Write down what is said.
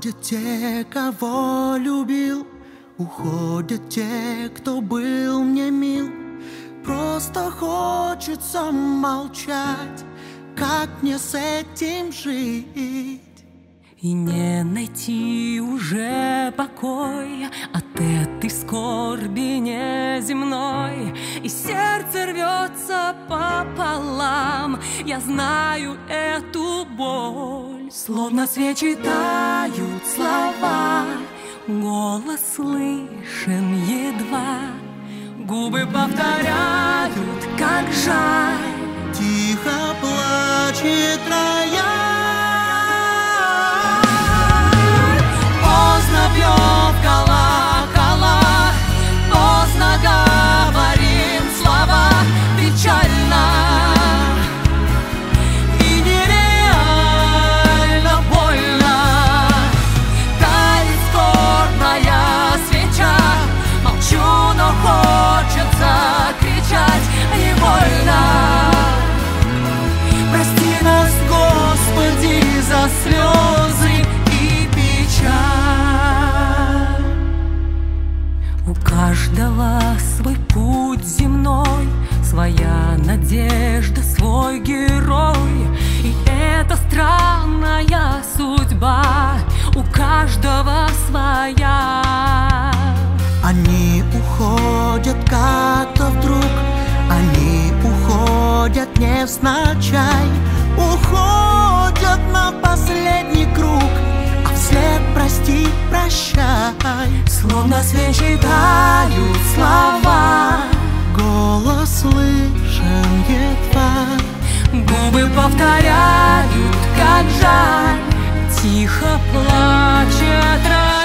Уходят те, кого любил, уходят те, кто был мне мил. Просто хочется молчать, как мне с этим жить? И не найти уже покоя от этой скорби неземной. И сердце рвется пополам, я знаю эту боль. Словно свечи тают слова, голос слышен едва, губы повторяют, как жаль. Тихо плачет рояль. Поздно бьет колокола, поздно говорим слова, печально и нереально больно. Тает скорбная свеча, молчу, но хочется кричать невольно. Прости нас, Господи, за слезы и печаль. У каждого свой путь земной, своя надежда, свой герой. И это странная судьба, у каждого своя. Они уходят как-то вдруг, они уходят невзначай, уходят на последний круг, а вслед прости, прощай. Словно свечи тают слова, голос слышен едва, губы повторяют, как жаль. Тихо плачет